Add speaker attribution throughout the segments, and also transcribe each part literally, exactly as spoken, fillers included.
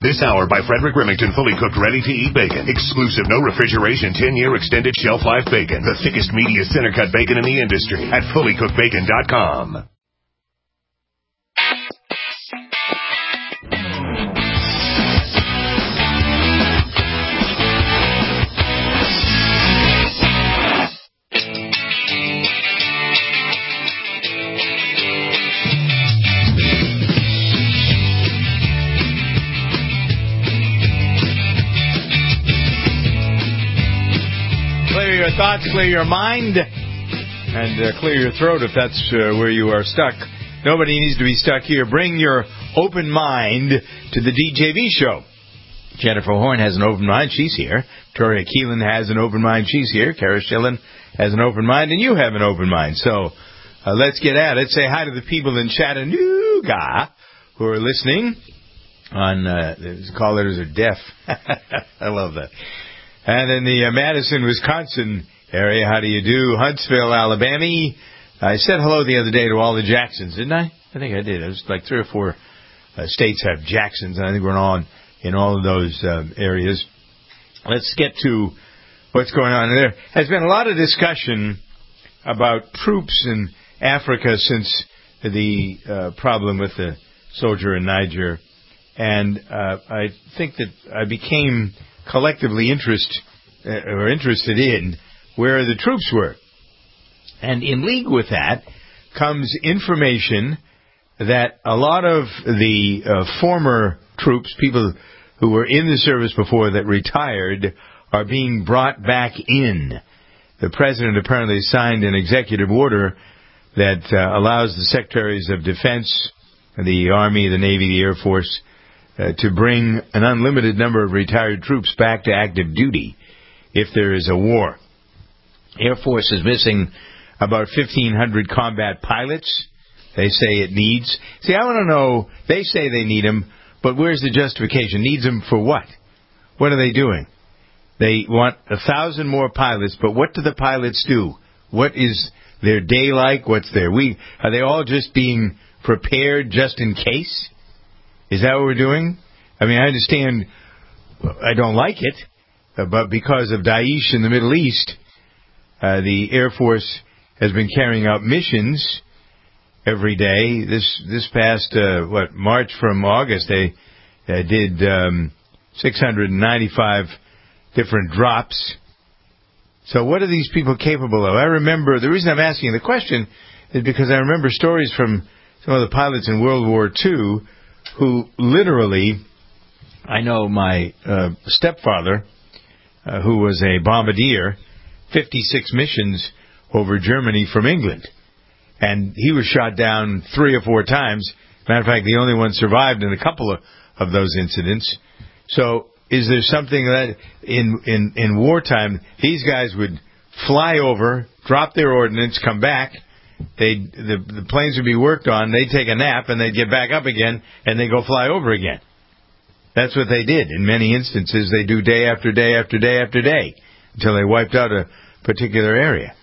Speaker 1: This hour by Frederick Remington, fully cooked, ready-to-eat bacon. Exclusive, no refrigeration, ten-year extended shelf life bacon. The thickest, meatiest center-cut bacon in the industry at fully cooked bacon dot com.
Speaker 2: Your thoughts, clear your mind, and uh, clear your throat if that's uh, where you are stuck. Nobody needs to be stuck here. Bring your open mind to the D J V show. Jennifer Horn has an open mind. She's here. Victoria Keelan has an open mind. She's here. Kara Schillen has an open mind, and you have an open mind. So uh, let's get at it. Say hi to the people in Chattanooga who are listening on, uh, the call letters are deaf. I love that. And in the uh, Madison, Wisconsin area, how do you do? Huntsville, Alabama. I said hello the other day to all the Jacksons, didn't I? I think I did. It was like three or four uh, states have Jacksons, and I think we're on in all of those uh, areas. Let's get to what's going on there. There's been a lot of discussion about troops in Africa since the uh, problem with the soldier in Niger, and uh, I think that I became collectively interest uh, or interested in where the troops were. And in league with that comes information that a lot of the uh, former troops, people who were in the service before that retired, are being brought back in. The president apparently signed an executive order that uh, allows the secretaries of defense, the Army, the Navy, the Air Force, Uh, to bring an unlimited number of retired troops back to active duty if there is a war. Air Force is missing about fifteen hundred combat pilots. They say it needs. See, I want to know, they say they need them, but where's the justification? Needs them for what? What are they doing? They want a thousand more pilots, but what do the pilots do? What is their day like? What's their week? Are they all just being prepared just in case? Is that what we're doing? I mean, I understand I don't like it, but because of Daesh in the Middle East, uh, the Air Force has been carrying out missions every day. This this past, uh, what, March from August, they uh, did um, six hundred ninety-five different drops. So what are these people capable of? I remember, the reason I'm asking the question is because I remember stories from some of the pilots in World War Two who literally, I know my uh, stepfather, uh, who was a bombardier, fifty-six missions over Germany from England. And he was shot down three or four times. Matter of fact, the only one survived in a couple of, of those incidents. So is there something that in, in, in wartime, these guys would fly over, drop their ordnance, come back, They'd, the, the planes would be worked on, they'd take a nap, and they'd get back up again, and they'd go fly over again. That's what they did. In many instances, they do day after day after day after day until they wiped out a particular area.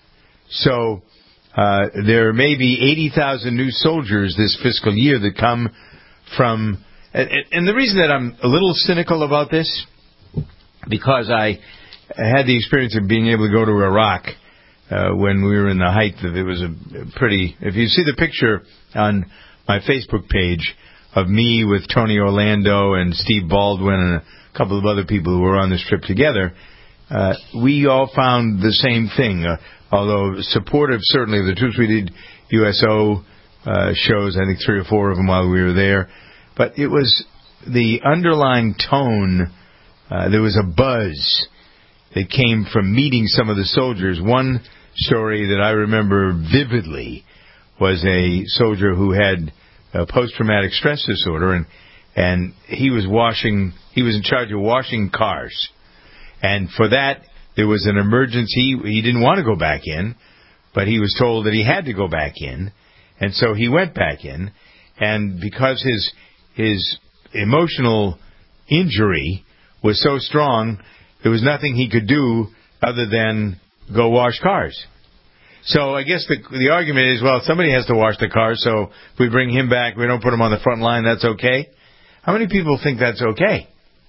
Speaker 2: So uh, there may be eighty thousand new soldiers this fiscal year that come from... And, and the reason that I'm a little cynical about this, because I had the experience of being able to go to Iraq Uh, when we were in the height of it was a pretty... If you see the picture on my Facebook page of me with Tony Orlando and Steve Baldwin and a couple of other people who were on this trip together, uh, we all found the same thing. Uh, although supportive, certainly, of the troops, we did U S O uh, shows, I think three or four of them while we were there. But it was the underlying tone. Uh, there was a buzz that came from meeting some of the soldiers. One story that I remember vividly was a soldier who had a post-traumatic stress disorder, and and he was washing, he was in charge of washing cars. And for that, there was an emergency. He didn't want to go back in, but he was told that he had to go back in. And so he went back in, and because his his emotional injury was so strong, there was nothing he could do other than go wash cars. So I guess the the argument is, well, somebody has to wash the cars, so if we bring him back, we don't put him on the front line, that's okay. How many people think that's okay?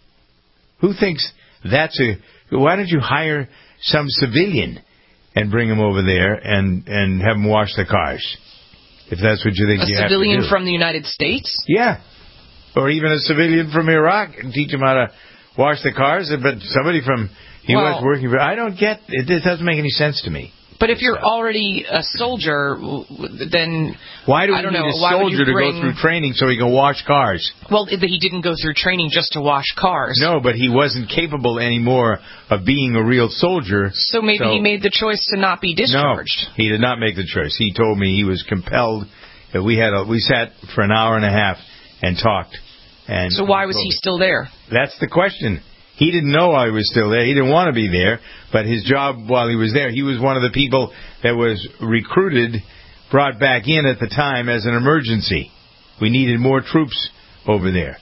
Speaker 2: Who thinks that's a... Why don't you hire some civilian and bring him over there and, and have him wash the cars? If that's what you think
Speaker 3: a
Speaker 2: you have to do.
Speaker 3: A civilian from the United States?
Speaker 2: Yeah. Or even a civilian from Iraq and teach him how to wash the cars. But somebody from U S
Speaker 3: well,
Speaker 2: working for... I don't get... It, it doesn't make any sense to me.
Speaker 3: But if you're already a soldier, then...
Speaker 2: Why do we
Speaker 3: I don't
Speaker 2: need
Speaker 3: know,
Speaker 2: a soldier
Speaker 3: bring...
Speaker 2: to go through training so he can wash cars?
Speaker 3: Well, but he didn't go through training just to wash cars.
Speaker 2: No, but he wasn't capable anymore of being a real soldier.
Speaker 3: So maybe so... he made the choice to not be discharged.
Speaker 2: No, he did not make the choice. He told me he was compelled. That we had a, we sat for an hour and a half and talked. And
Speaker 3: so why was he still there?
Speaker 2: That's the question. He didn't know I was still there. He didn't want to be there. But his job while he was there, he was one of the people that was recruited, brought back in at the time as an emergency. We needed more troops over there.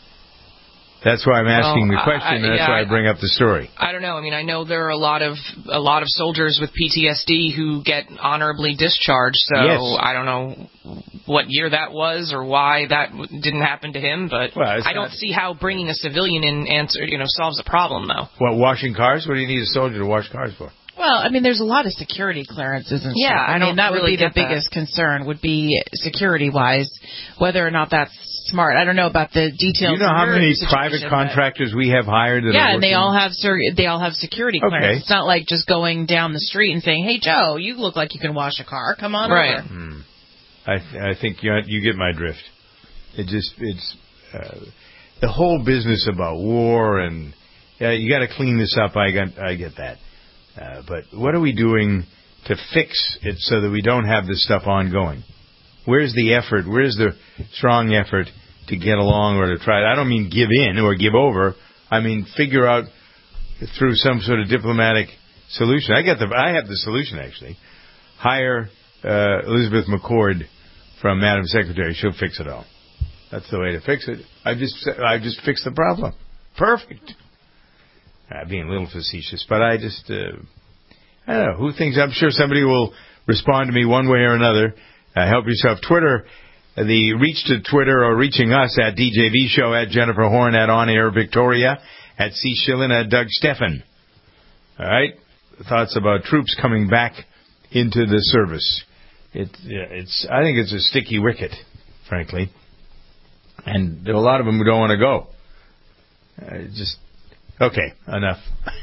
Speaker 2: That's why I'm asking
Speaker 3: well,
Speaker 2: the question.
Speaker 3: I, I,
Speaker 2: that's
Speaker 3: yeah,
Speaker 2: why I bring up the story.
Speaker 3: I don't know. I mean, I know there are a lot of a lot of soldiers with P T S D who get honorably discharged. So
Speaker 2: yes.
Speaker 3: I don't know what year that was or why that didn't happen to him. But
Speaker 2: well,
Speaker 3: I don't
Speaker 2: not...
Speaker 3: see how bringing a civilian in answer, you know, solves a problem, though.
Speaker 2: What, washing cars? What do you need a soldier to wash cars for?
Speaker 4: Well, I mean, there's a lot of security clearances and
Speaker 3: yeah,
Speaker 4: stuff. I, I mean,
Speaker 3: don't
Speaker 4: that
Speaker 3: really
Speaker 4: would be the
Speaker 3: that.
Speaker 4: biggest concern, would be security-wise, whether or not that's smart. I don't know about the details.
Speaker 2: You know how many private
Speaker 4: but...
Speaker 2: contractors we have hired? That
Speaker 4: yeah,
Speaker 2: are
Speaker 4: and they all have they all have security clearance.
Speaker 2: Okay.
Speaker 4: It's not like just going down the street and saying, "Hey, Joe, you look like you can wash a car. Come on
Speaker 3: right.
Speaker 4: over."
Speaker 2: Hmm. I I think you you get my drift. It just it's uh, the whole business about war and yeah, you got to clean this up. I got I get that. Uh, but what are we doing to fix it so that we don't have this stuff ongoing? Where's the effort? Where's the strong effort to get along or to try? I don't mean give in or give over. I mean figure out through some sort of diplomatic solution. I got the. I have the solution actually. Hire uh, Elizabeth McCord from Madam Secretary. She'll fix it all. That's the way to fix it. I just I just fixed the problem. Perfect. Uh, being a little facetious, but I just, uh, I don't know, who thinks, I'm sure somebody will respond to me one way or another. Uh, help yourself. Twitter, uh, the reach to Twitter or reaching us at D J V Show, at Jennifer Horn, at On Air Victoria, at C. Schillen, at Doug Steffen. All right? Thoughts about troops coming back into the service. It, yeah, it's, I think it's a sticky wicket, frankly. And there are a lot of them who don't want to go. Uh, just... Okay, enough.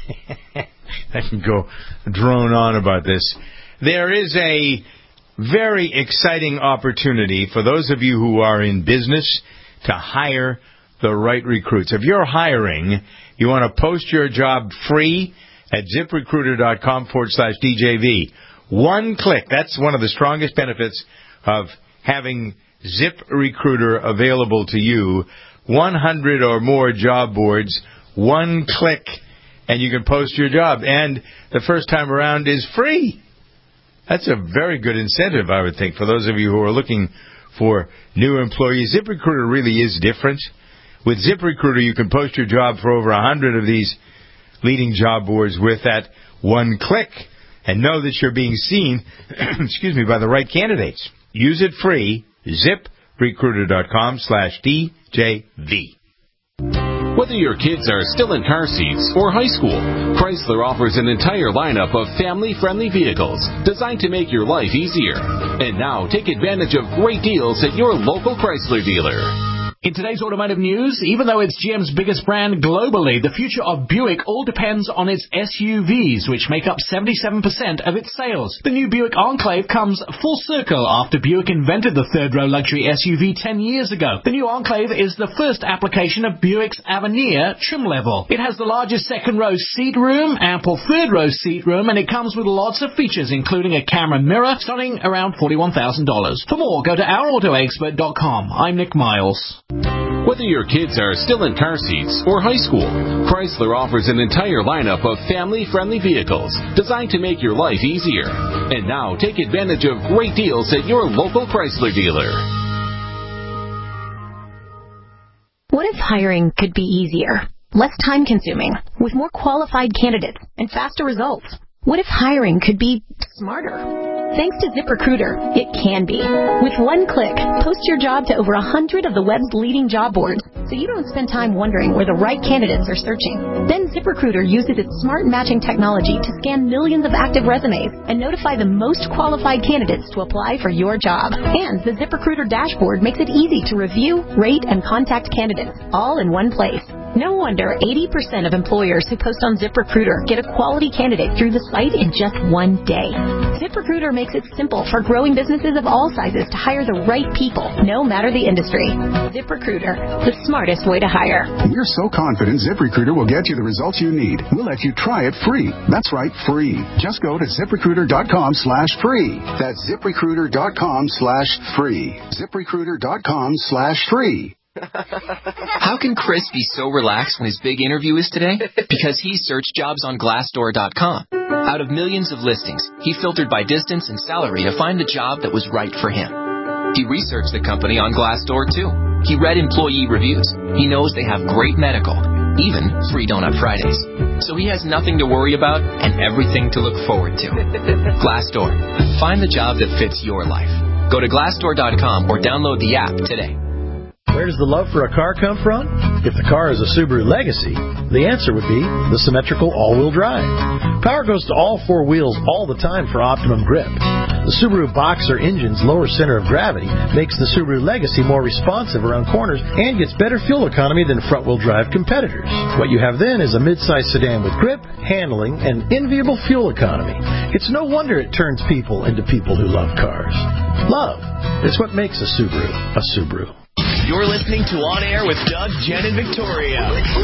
Speaker 2: I can go drone on about this. There is a very exciting opportunity for those of you who are in business to hire the right recruits. If you're hiring, you want to post your job free at ZipRecruiter.com forward slash DJV. One click. That's one of the strongest benefits of having ZipRecruiter available to you. one hundred or more job boards. One click, and you can post your job. And the first time around is free. That's a very good incentive, I would think, for those of you who are looking for new employees. ZipRecruiter really is different. With ZipRecruiter, you can post your job for over one hundred of these leading job boards with that one click and know that you're being seen excuse me, by the right candidates. Use it free. ZipRecruiter.com slash DJV.
Speaker 5: Whether your kids are still in car seats or high school, Chrysler offers an entire lineup of family-friendly vehicles designed to make your life easier. And now, take advantage of great deals at your local Chrysler dealer.
Speaker 6: In today's automotive news, even though it's G M's biggest brand globally, the future of Buick all depends on its S U Vs, which make up seventy-seven percent of its sales. The new Buick Enclave comes full circle after Buick invented the third-row luxury S U V ten years ago. The new Enclave is the first application of Buick's Avenir trim level. It has the largest second-row seat room, ample third-row seat room, and it comes with lots of features, including a camera mirror, starting around forty-one thousand dollars. For more, go to our auto expert dot com. I'm Nick Miles.
Speaker 5: Whether your kids are still in car seats or high school, Chrysler offers an entire lineup of family-friendly vehicles designed to make your life easier. And now, take advantage of great deals at your local Chrysler dealer.
Speaker 7: What if hiring could be easier, less time-consuming, with more qualified candidates and faster results? What if hiring could be smarter? Thanks to ZipRecruiter, it can be. With one click, post your job to over one hundred of the web's leading job boards, so you don't spend time wondering where the right candidates are searching. Then ZipRecruiter uses its smart matching technology to scan millions of active resumes and notify the most qualified candidates to apply for your job. And the ZipRecruiter dashboard makes it easy to review, rate, and contact candidates, all in one place. No wonder eighty percent of employers who post on ZipRecruiter get a quality candidate through the site in just one day. ZipRecruiter makes it simple for growing businesses of all sizes to hire the right people, no matter the industry. ZipRecruiter, the smartest way to hire.
Speaker 8: You're so confident ZipRecruiter will get you the results you need. We'll let you try it free. That's right, free. Just go to ZipRecruiter.com slash free. That's ZipRecruiter.com slash free. ZipRecruiter.com slash free.
Speaker 9: How can Chris be so relaxed when his big interview is today? Because he searched jobs on Glassdoor dot com. Out of millions of listings, he filtered by distance and salary to find the job that was right for him. He researched the company on Glassdoor, too. He read employee reviews. He knows they have great medical, even free Donut Fridays. So he has nothing to worry about and everything to look forward to. Glassdoor. Find the job that fits your life. Go to Glassdoor dot com or download the app today.
Speaker 10: Where does the love for a car come from? If the car is a Subaru Legacy, the answer would be the symmetrical all-wheel drive. Power goes to all four wheels all the time for optimum grip. The Subaru Boxer engine's lower center of gravity makes the Subaru Legacy more responsive around corners and gets better fuel economy than front-wheel drive competitors. What you have then is a mid-size sedan with grip, handling, and enviable fuel economy. It's no wonder it turns people into people who love cars. Love is what makes a Subaru a Subaru.
Speaker 11: You're listening to On Air with Doug, Jen, and Victoria.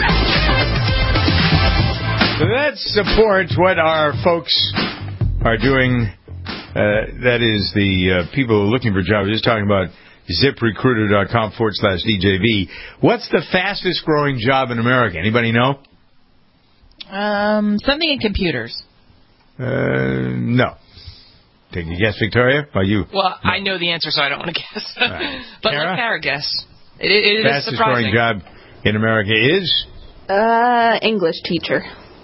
Speaker 2: That supports what our folks are doing. Uh, that is the uh, people who are looking for jobs. Just talking about ZipRecruiter.com forward slash DJV. What's the fastest growing job in America? Anybody know?
Speaker 4: Um, something in computers.
Speaker 2: Uh, no. Take a guess, Victoria? Or you?
Speaker 3: Well, no. I know the answer, so I don't want to guess.
Speaker 2: Right.
Speaker 3: But
Speaker 2: Kara?
Speaker 3: let Kara guess. It, it, it
Speaker 2: fastest
Speaker 3: is surprising.
Speaker 2: growing job in America is?
Speaker 12: Uh, English teacher.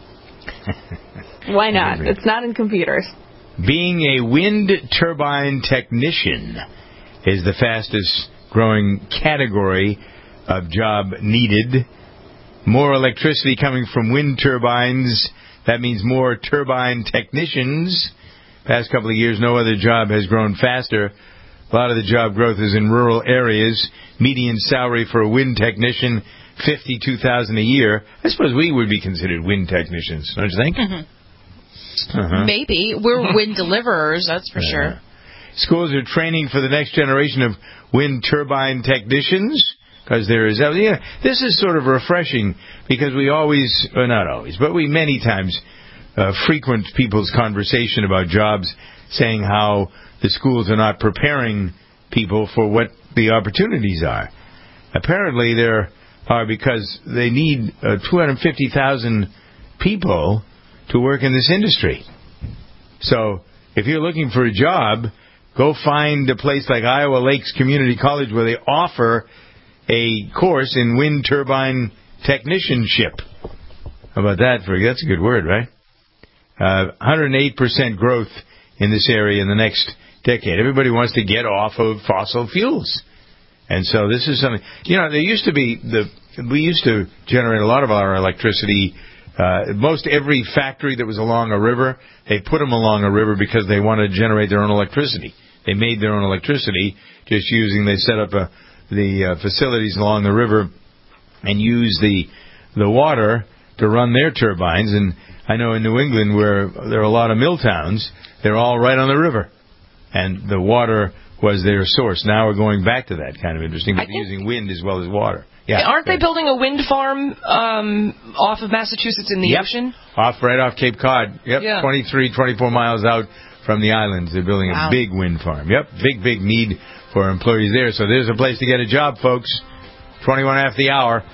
Speaker 12: Why not? It's not in computers.
Speaker 2: Being a wind turbine technician is the fastest growing category of job needed. More electricity coming from wind turbines. That means more turbine technicians. Past couple of years, no other job has grown faster. A lot of the job growth is in rural areas. Median salary for a wind technician, fifty-two thousand dollars a year. I suppose we would be considered wind technicians, don't you think?
Speaker 4: Mm-hmm.
Speaker 2: Uh-huh.
Speaker 4: Maybe. We're wind deliverers, that's for
Speaker 2: uh,
Speaker 4: sure.
Speaker 2: Schools are training for the next generation of wind turbine technicians. Because there is, yeah, this is sort of refreshing because we always, or not always, but we many times uh, frequent people's conversation about jobs, saying how the schools are not preparing people for what the opportunities are. Apparently there are, because they need uh, two hundred fifty thousand people to work in this industry. So if you're looking for a job, go find a place like Iowa Lakes Community College where they offer a course in wind turbine technicianship. How about that? For that's a good word, right? Uh, one hundred eight percent growth in this area in the next decade. Everybody wants to get off of fossil fuels. And so this is something, you know, there used to be, the we used to generate a lot of our electricity. Uh, most every factory that was along a river, they put them along a river because they wanted to generate their own electricity. They made their own electricity just using, they set up a the uh, facilities along the river and use the the water to run their turbines. And I know in New England where there are a lot of mill towns, they're all right on the river. And the water was their source. Now we're going back to that. Kind of interesting, but using wind as well as water. Yeah.
Speaker 3: Aren't they building a wind farm um, off of Massachusetts in the
Speaker 2: yep.
Speaker 3: ocean?
Speaker 2: Off right off Cape Cod. Yep,
Speaker 3: yeah.
Speaker 2: twenty-three, twenty-four miles out from the islands. They're building
Speaker 3: wow.
Speaker 2: a big wind farm. Yep, big, big need for employees there. So there's a place to get a job, folks. twenty-one after the hour.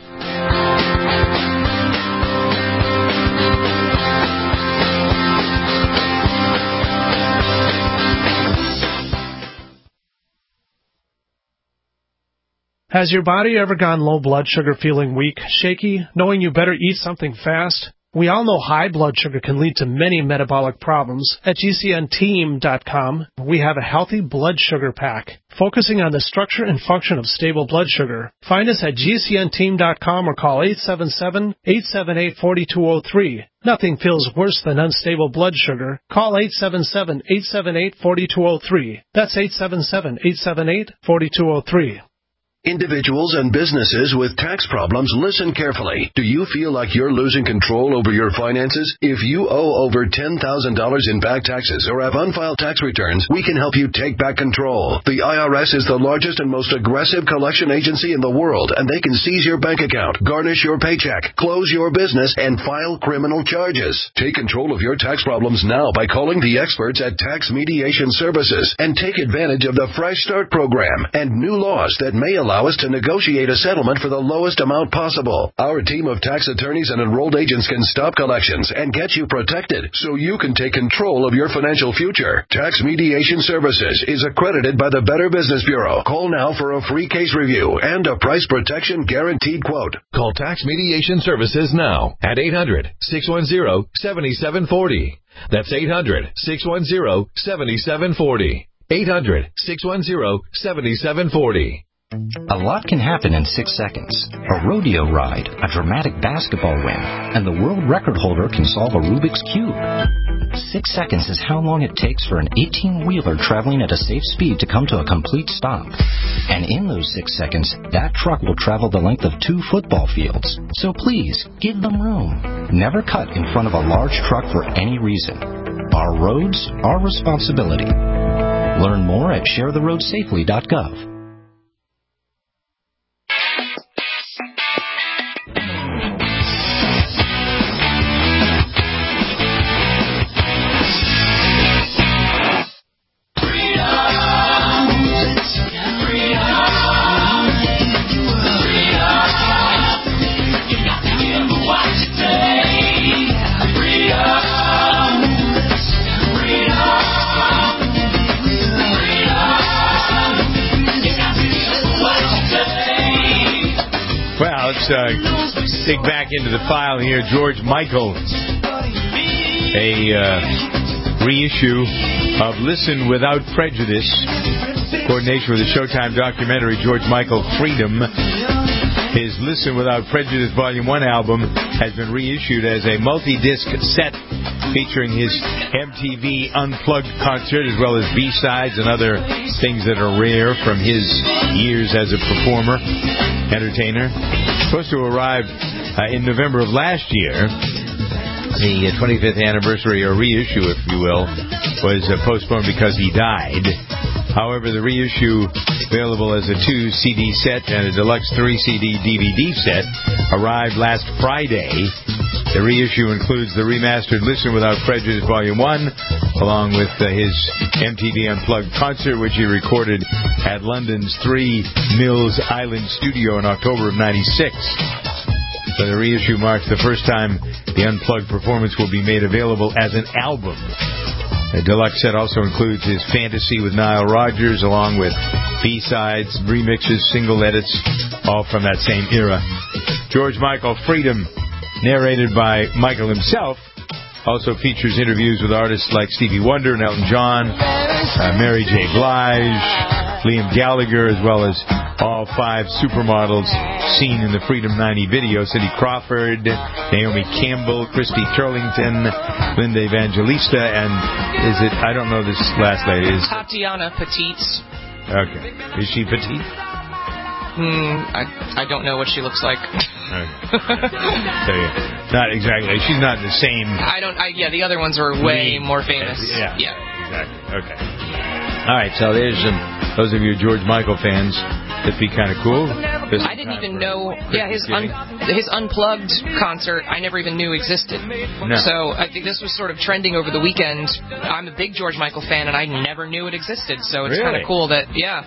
Speaker 13: Has your body ever gone low blood sugar, feeling weak, shaky, knowing you better eat something fast? We all know high blood sugar can lead to many metabolic problems. At G C N team dot com, we have a healthy blood sugar pack, focusing on the structure and function of stable blood sugar. Find us at G C N team dot com or call eight seven seven, eight seven eight, four two zero three. Nothing feels worse than unstable blood sugar. Call eight seven seven, eight seven eight, four two zero three. That's eight seven seven, eight seven eight, four two zero three.
Speaker 14: Individuals and businesses with tax problems, listen carefully. Do you feel like you're losing control over your finances? If you owe over ten thousand dollars in back taxes or have unfiled tax returns, we can help you take back control. The I R S is the largest and most aggressive collection agency in the world, and they can seize your bank account, garnish your paycheck, close your business, and file criminal charges. Take control of your tax problems now by calling the experts at Tax Mediation Services and take advantage of the Fresh Start program and new laws that may allow Allow us to negotiate a settlement for the lowest amount possible. Our team of tax attorneys and enrolled agents can stop collections and get you protected so you can take control of your financial future. Tax Mediation Services is accredited by the Better Business Bureau. Call now for a free case review and a price protection guaranteed quote.
Speaker 15: Call Tax Mediation Services now at eight hundred, six one zero, seven seven four zero. That's eight hundred, six one zero, seven seven four zero. eight hundred, six one zero, seven seven four zero.
Speaker 16: A lot can happen in six seconds. A rodeo ride, a dramatic basketball win, and the world record holder can solve a Rubik's Cube. Six seconds is how long it takes for an eighteen-wheeler traveling at a safe speed to come to a complete stop. And in those six seconds, that truck will travel the length of two football fields. So please, give them room. Never cut in front of a large truck for any reason. Our roads, our responsibility. Learn more at share the road safely dot gov.
Speaker 2: Let's uh, dig back into the file here. George Michael, a uh, reissue of Listen Without Prejudice, coordination with the Showtime documentary George Michael Freedom. His Listen Without Prejudice Volume one album has been reissued as a multi-disc set featuring his M T V Unplugged concert as well as B-sides and other things that are rare from his years as a performer, entertainer. Supposed to arrive uh, in November of last year. The uh, twenty-fifth anniversary, or reissue, if you will, was uh, postponed because he died. However, the reissue, available as a two C D set and a deluxe three C D D V D set, arrived last Friday. The reissue includes the remastered Listen Without Prejudice Volume one, along with uh, his M T V Unplugged concert, which he recorded at London's Three Mills Island studio in October of ninety-six. So the reissue marks the first time the Unplugged performance will be made available as an album. The deluxe set also includes his Fantasy with Nile Rodgers, along with B-sides, remixes, single edits, all from that same era. George Michael Freedom, narrated by Michael himself, also features interviews with artists like Stevie Wonder and Elton John, uh, Mary J. Blige, Liam Gallagher, as well as all five supermodels seen in the Freedom ninety video: Cindy Crawford, Naomi Campbell, Christy Turlington, Linda Evangelista, and is it, I don't know this last lady. Is
Speaker 3: Tatiana Petite.
Speaker 2: Okay. Is she petite?
Speaker 3: Hmm, I, I don't know what she looks like.
Speaker 2: Okay. So, yeah, not exactly. She's not the same.
Speaker 3: I don't, I, yeah, the other ones are way more famous.
Speaker 2: Yeah,
Speaker 3: yeah.
Speaker 2: Exactly. Okay. All right, so there's some, those of you George Michael fans, that'd be kind of cool. This
Speaker 3: I didn't even know, yeah, his un, his Unplugged concert, I never even knew existed.
Speaker 2: No.
Speaker 3: So I think this was sort of trending over the weekend. I'm a big George Michael fan, and I never knew it existed, so it's
Speaker 2: Really?
Speaker 3: kind of cool that, yeah.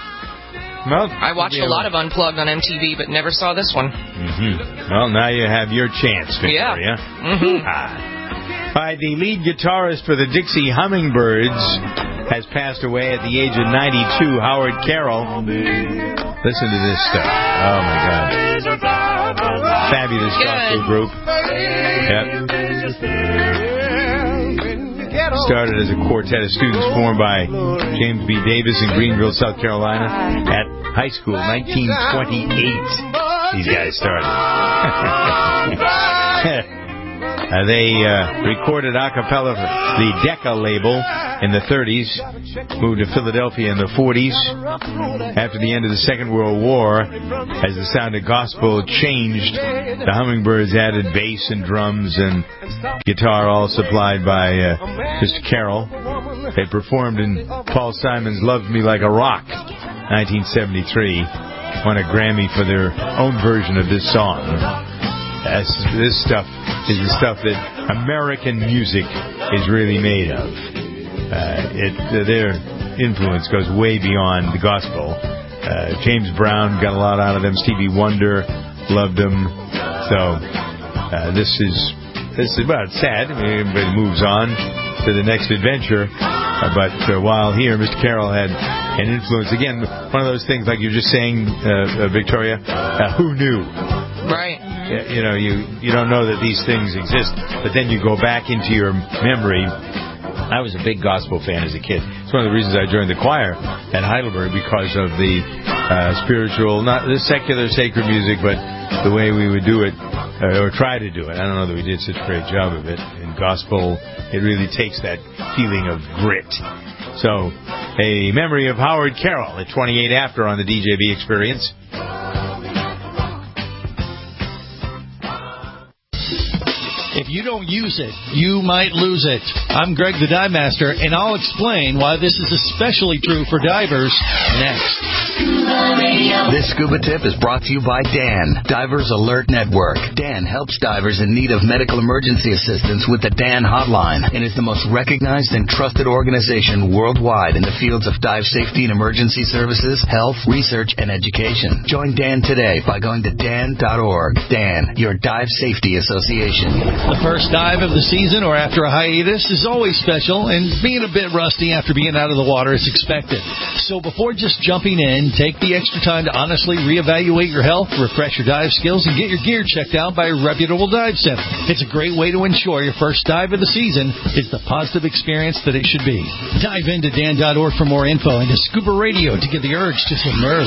Speaker 2: Well,
Speaker 3: I watched a lot of Unplugged on M T V, but never saw this one.
Speaker 2: Mm-hmm. Well, now you have your chance, Victoria.
Speaker 3: Yeah. Mm-hmm.
Speaker 2: Ah. All right, the lead guitarist for the Dixie Hummingbirds has passed away at the age of ninety-two, Howard Carroll. Listen to this stuff. Oh, my God. Fabulous gospel group. Started as a quartet of students formed by James B. Davis in Greenville, South Carolina at high school, nineteen twenty-eight. These guys started. Uh, they uh, recorded a cappella for the Decca label in the thirties, moved to Philadelphia in the forties. After the end of the Second World War, as the sound of gospel changed, the Hummingbirds added bass and drums and guitar, all supplied by uh, Mister Carroll. They performed in Paul Simon's Loved Me Like a Rock, nineteen seventy-three, won a Grammy for their own version of this song. That's, this stuff is the stuff that American music is really made of. Uh, it, uh, their influence goes way beyond the gospel. Uh, James Brown got a lot out of them. Stevie Wonder loved them. So uh, this is this is well, it's sad. I mean, everybody moves on to the next adventure. Uh, but uh, while here, Mister Carroll had an influence. Again, one of those things like you're just saying, uh, uh, Victoria. Uh, who knew?
Speaker 3: Right.
Speaker 2: You know, you, you don't know that these things exist, but then you go back into your memory. I was a big gospel fan as a kid. It's one of the reasons I joined the choir at Heidelberg, because of the uh, spiritual, not the secular sacred music, but the way we would do it, uh, or try to do it. I don't know that we did such a great job of it. In gospel, it really takes that feeling of grit. So, a memory of Howard Carroll at twenty-eight after on the D J V Experience.
Speaker 17: If you don't use it, you might lose it. I'm Greg the Dive Master, and I'll explain why this is especially true for divers next.
Speaker 18: This scuba tip is brought to you by Dan, Divers Alert Network. Dan helps divers in need of medical emergency assistance with the Dan Hotline, and is the most recognized and trusted organization worldwide in the fields of dive safety and emergency services, health, research, and education. Join Dan today by going to dan dot org. Dan, your dive safety association.
Speaker 17: The first dive of the season or after a hiatus is always special, and being a bit rusty after being out of the water is expected. So before just jumping in, take the extra time to honestly reevaluate your health, refresh your dive skills, and get your gear checked out by a reputable dive center. It's a great way to ensure your first dive of the season is the positive experience that it should be. Dive into dan dot org for more info and to Scuba Radio to get the urge to submerge.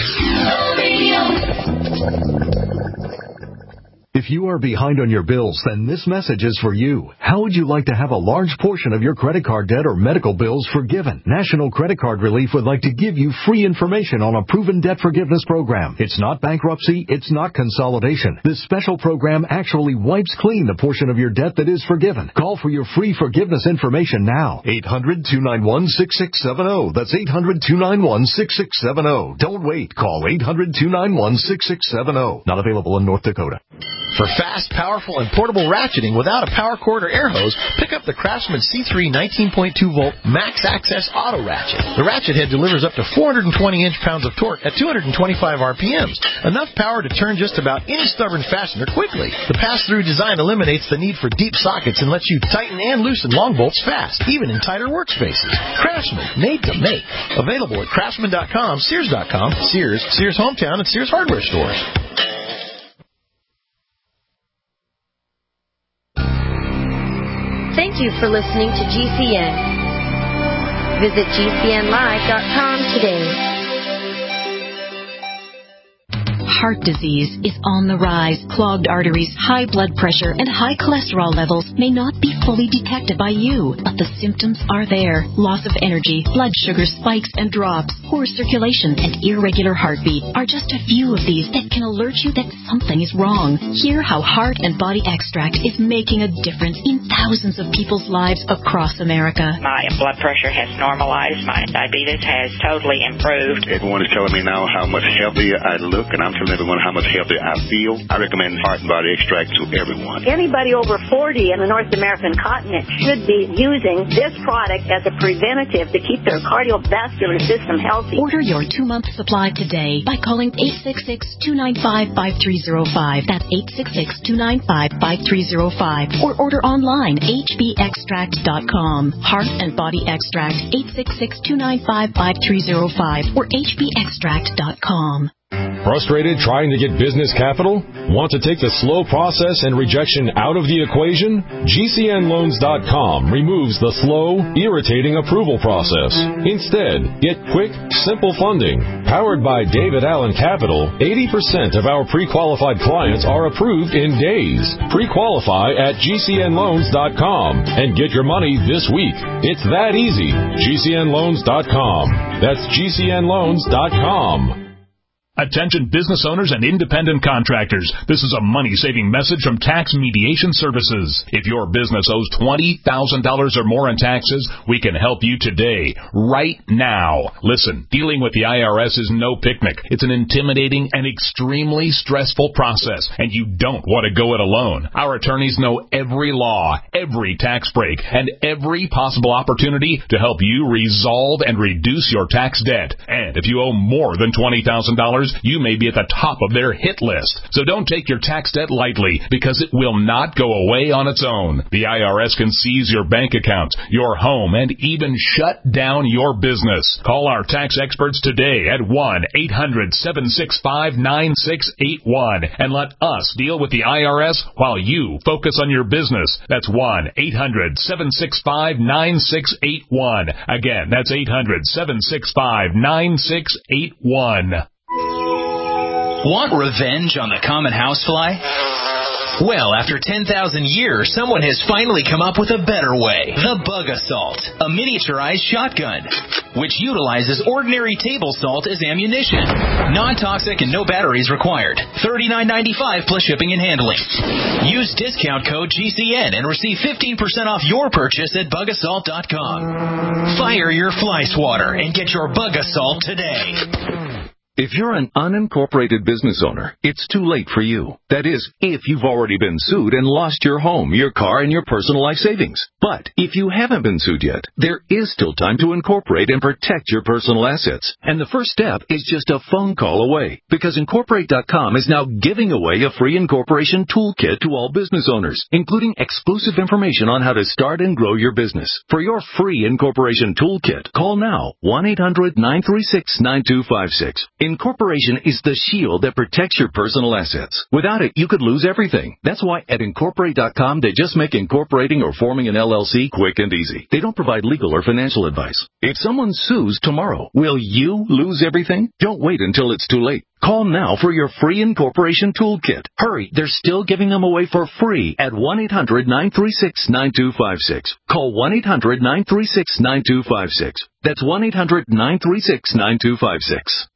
Speaker 19: If you are behind on your bills, then this message is for you. How would you like to have a large portion of your credit card debt or medical bills forgiven? National Credit Card Relief would like to give you free information on a proven debt forgiveness program. It's not bankruptcy. It's not consolidation. This special program actually wipes clean the portion of your debt that is forgiven. Call for your free forgiveness information now. eight hundred, two nine one, six six seven zero. That's eight hundred, two nine one, six six seven zero. Don't wait. Call eight hundred, two nine one, six six seven zero. Not available in North Dakota.
Speaker 10: For fast, powerful, and portable ratcheting without a power cord or air hose, pick up the Craftsman C three nineteen point two volt Max Access Auto Ratchet. The ratchet head delivers up to four hundred twenty inch-pounds of torque at two hundred twenty-five R P Ms, enough power to turn just about any stubborn fastener quickly. The pass-through design eliminates the need for deep sockets and lets you tighten and loosen long bolts fast, even in tighter workspaces. Craftsman, made to make. Available at craftsman dot com, sears dot com, Sears, Sears Hometown, and Sears Hardware stores.
Speaker 20: Thank you for listening to G C N. Visit G C N live dot com today.
Speaker 7: Heart disease is on the rise. Clogged arteries, high blood pressure, and high cholesterol levels may not be fully detected by you, but the symptoms are there. Loss of energy, blood sugar spikes and drops, poor circulation, and irregular heartbeat are just a few of these that can alert you that something is wrong. Hear how Heart and Body Extract is making a difference in thousands of people's lives across America.
Speaker 21: My blood pressure has normalized. My diabetes has totally improved.
Speaker 22: Everyone is telling me now how much healthier I look, and I'm telling everyone how much healthier I feel. I recommend Heart and Body Extract to everyone.
Speaker 23: Anybody over forty in the North American continent should be using this product as a preventative to keep their cardiovascular system healthy.
Speaker 7: Order your two-month supply today by calling eight six six, two nine five, five three zero five. That's eight six six, two nine five, five three zero five. Or order online, h b extract dot com. Heart and Body Extract, eight six six, two nine five, five three zero five or h b extract dot com.
Speaker 1: Frustrated trying to get business capital? Want to take the slow process and rejection out of the equation? G C N loans dot com removes the slow, irritating approval process. Instead, get quick, simple funding. Powered by David Allen Capital, eighty percent of our pre-qualified clients are approved in days. Pre-qualify at G C N loans dot com and get your money this week. It's that easy. G C N loans dot com. That's G C N loans dot com.
Speaker 5: Attention business owners and independent contractors. This is a money-saving message from Tax Mediation Services. If your business owes twenty thousand dollars or more in taxes, we can help you today, right now. Listen, dealing with the I R S is no picnic. It's an intimidating and extremely stressful process, and you don't want to go it alone. Our attorneys know every law, every tax break, and every possible opportunity to help you resolve and reduce your tax debt. And if you owe more than twenty thousand dollars, you may be at the top of their hit list. So don't take your tax debt lightly, because it will not go away on its own. The I R S can seize your bank accounts, your home, and even shut down your business. Call our tax experts today at one eight hundred seven six five nine six eight one and let us deal with the I R S while you focus on your business. That's one eight hundred seven six five nine six eight one. Again, that's eight hundred seven six five nine six eight one.
Speaker 6: Want revenge on the common housefly? Well, after ten thousand years, someone has finally come up with a better way. The Bug Assault, a miniaturized shotgun, which utilizes ordinary table salt as ammunition. Non-toxic and no batteries required. thirty-nine ninety-five plus shipping and handling. Use discount code G C N and receive fifteen percent off your purchase at bug assault dot com. Fire your fly swatter and get your Bug Assault today.
Speaker 24: If you're an unincorporated business owner, it's too late for you. That is, if you've already been sued and lost your home, your car, and your personal life savings. But if you haven't been sued yet, there is still time to incorporate and protect your personal assets. And the first step is just a phone call away, because Incorporate dot com is now giving away a free incorporation toolkit to all business owners, including exclusive information on how to start and grow your business. For your free incorporation toolkit, call now, one eight hundred nine three six nine two five six. Incorporation is the shield that protects your personal assets. Without it, you could lose everything. That's why at Incorporate dot com, they just make incorporating or forming an L L C quick and easy. They don't provide legal or financial advice. If someone sues tomorrow, will you lose everything? Don't wait until it's too late. Call now for your free incorporation toolkit. Hurry, they're still giving them away for free at one eight hundred nine three six nine two five six. Call one eight hundred nine three six nine two five six. That's one eight hundred nine three six nine two five six.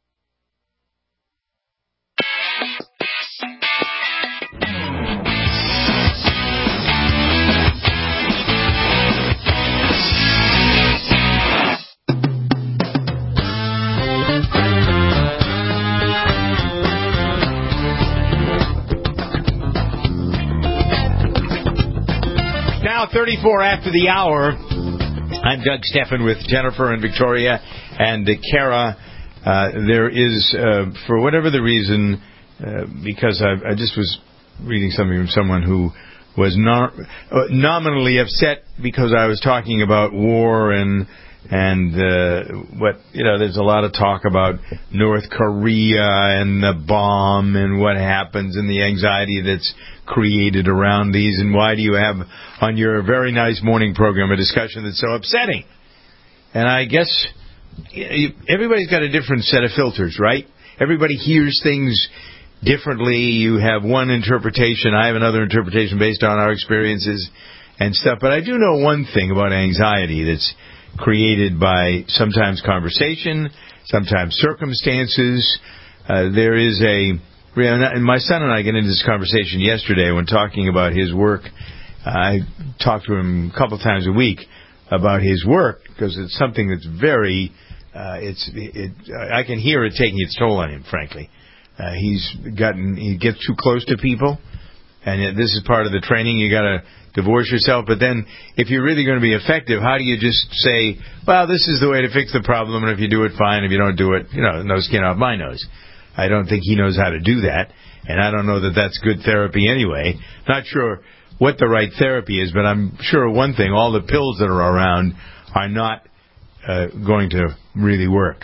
Speaker 2: thirty-four after the hour. I'm Doug Steffen with Jennifer and Victoria and uh, Kara. Uh, there is, uh, for whatever the reason, uh, because I, I just was reading something from someone who was not, uh, nominally upset because I was talking about war and and uh, what, you know, there's a lot of talk about North Korea and the bomb and what happens and the anxiety that's created around these, and why do you have on your very nice morning program a discussion that's so upsetting? And I guess everybody's got a different set of filters, right? Everybody hears things differently. You have one interpretation. I have another interpretation based on our experiences and stuff. But I do know one thing about anxiety that's created by sometimes conversation, sometimes circumstances. Uh, there is a... And my son and I got into this conversation yesterday when talking about his work. I talk to him a couple of times a week about his work because it's something that's very, uh, it's, it, I can hear it taking its toll on him, frankly. Uh, he's gotten, he gets too close to people, and this is part of the training. You got to divorce yourself, but then if you're really going to be effective, how do you just say, well, this is the way to fix the problem, and if you do it, fine. If you don't do it, you know, no skin off my nose. I don't think he knows how to do that, and I don't know that that's good therapy anyway. Not sure what the right therapy is, but I'm sure one thing, all the pills that are around are not uh, going to really work.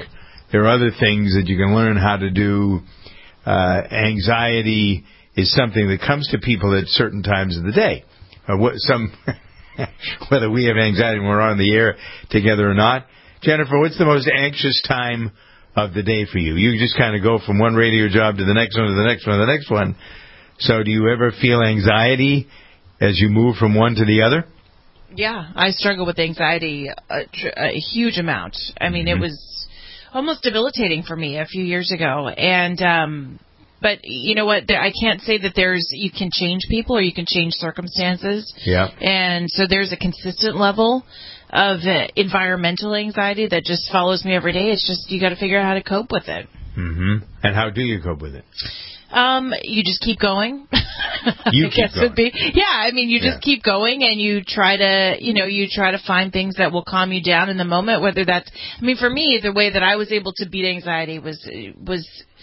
Speaker 2: there are other things that you can learn how to do. Uh, anxiety is something that comes to people at certain times of the day. Uh, what, some, whether we have anxiety when we're on the air together or not. Jennifer, what's the most anxious time of the day for you? You just kind of go from one radio job to the next one to the next one to the next one. So do you ever feel anxiety as you move from one to the other?
Speaker 4: Yeah, I struggle with anxiety a, a huge amount. I mean, mm-hmm. it was almost debilitating for me a few years ago. And, um, but you know what? I can't say that there's, you can change people or you can change circumstances.
Speaker 2: Yeah.
Speaker 4: And so there's a consistent level of uh, environmental anxiety that just follows me every day. It's just, you got to figure out how to cope with it.
Speaker 2: Mm-hmm. And how do you cope with it?
Speaker 4: Um, you just keep going.
Speaker 2: You
Speaker 4: I
Speaker 2: keep
Speaker 4: guess
Speaker 2: going.
Speaker 4: Would be. Yeah, I mean, you just
Speaker 2: yeah.
Speaker 4: keep going and you try to, you know, you try to find things that will calm you down in the moment, whether that's, I mean, for me, the way that I was able to beat anxiety was, was,